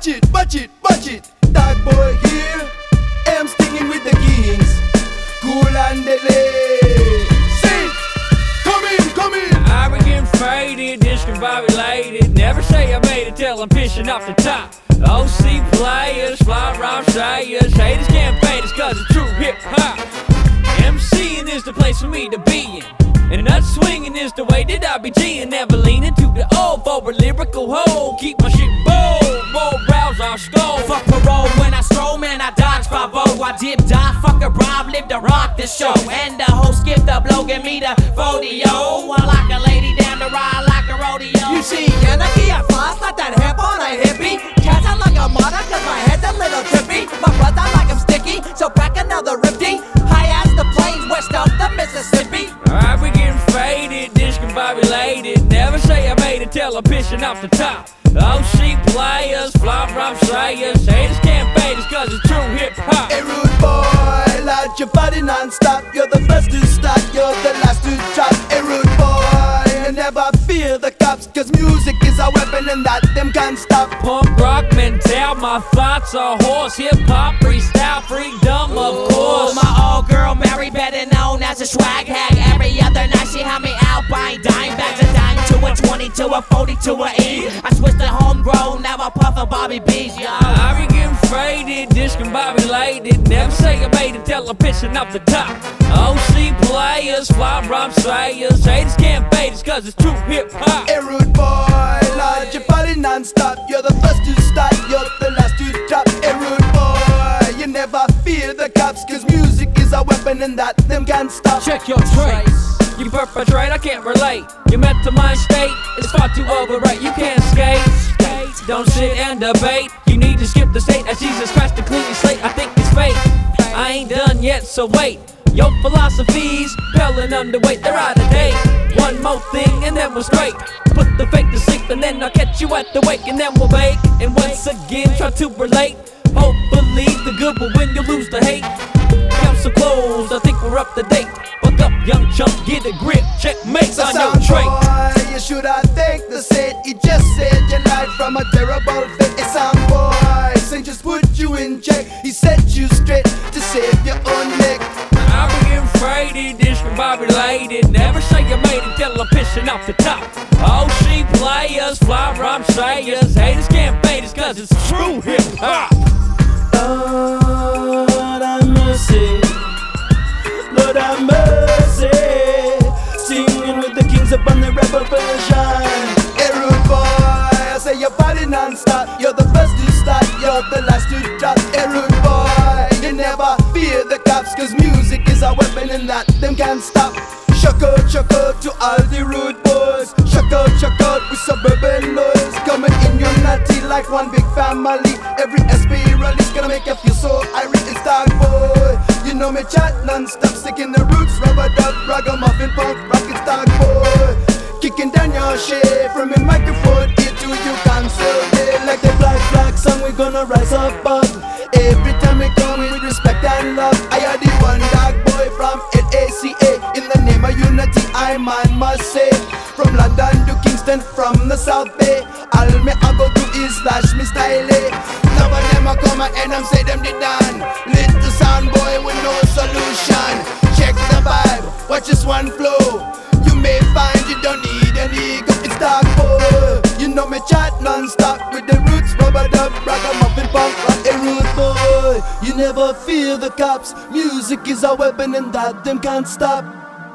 Watch it, watch it, watch it. Dark boy here, I'm stinging with the kings. Cool and delay. Sing, come in, come in. Arrogant, faded, discombobulated. Never say I made it till I'm pissing off the top. OC players, fly around sayers. Haters can't fade us cause it's true hip hop. MCing is the place for me to be in. And nut swinging is the way that I be G'ing. Never leaning to the old for a lyrical hole. Keep my shit bold, more rouse our skull. Fuck parole when I stroll, man, I dodge 5-0. I dip, die, fuck a bribe, live to rock the show. And the host skip the blow, give me the rodeo. I like a lady down the ride like a rodeo. You see energy, I fly like that hip on a hippie. Cats I like a mother cause my head's a little trippy. My brother like I'm sticky, so crack another ripty. High as the plains west of the Mississippi. I be getting faded, discombobulated. Never say I made it till I'm pissing off the top. OC players, fly from sayers. Haters can't fade us cause it's true hip hop. Hey rude boy, loud your body non-stop. You're the first to start, you're the last to drop. Hey rude boy, you never fear the cops, cause music is a weapon and that them can't stop. Punk rock mental, my thoughts are horse. Hip hop, freestyle, freedom of course. My old girl Mary, better known as a swag hag. Every other night she had me out buying dime bags. A dime to a 20 to a 40 to a E. I switched to homegrown, now I puff a Bobby B's, yo. I be getting faded, discombobulated. Never say I made it till I'm pissing off the top. OC players, fly from sayers. Haters can't fade us cause it's true hip hop. Hey rude boy, loud your body non-stop. You're the first to start, you're the last to drop. Hey rude boy, you never fear the cops, cause music is a weapon and that them can't stop. Check your trace. You perpetrate, I can't relate. Your mental mind state is far too overrate. You can't skate, don't sit and debate. You need to skip the state as Jesus Christ to clean your slate. I think it's fate, I ain't done yet, so wait. Your philosophies, pale and underweight, they're out of date. One more thing and then we're straight. Put the fake to sleep and then I'll catch you at the wake. And then we'll bake, and once again try to relate. Hopefully the good will win, you lose the hate. Council closed, I think we're up to date. Fuck up, young chump, get a grip, checkmate on your trait. Boy, you should have thanked the saint. He just saved your life from a terrible fate. Hey sound boy, Saint just put you in check. He set you straight to save your own neck. I be getting faded, discombobulated. Never say I made it till I'm pissing off the top. OC players, fly from sayers. Haters can't fade us cause it's true hip hop. Lord have mercy, Lord have mercy. Singing with the kings upon the rebel version. Hey rude boy, I say your body non-stop. You're the first to start, you're the last to drop. Hey rude boy, you never fear the cops, cause music is a weapon and that them can't stop. Shock out to all the rude boys. Shock out with suburban noise. Coming in unity like one big family. Every SP release gonna make you feel so irate. It's Dark Boy, you know me chat non-stop. Sticking the roots, rubber dub, ragamuffin, punk, rock, it's Dark Boy. Kicking down your shit from a microphone here to you cancel it. Like the black flag song, we gonna rise above. Every time we come with respect and love. I are the one Dark Boy from LACA. In the name of unity, I man must say. From London to Kingston, from the South Bay. All me I go do is slash me style. Now of them I come and them say them did done. Little sound boy with no solution. Check the vibe, watch this one flow. You may find you don't need any ego. It's Dark Boy, you know me chat non-stop. With the roots, rubber dub, ragamuffin, punk rock. A rude boy, you never fear the cops. Music is a weapon and that them can't stop.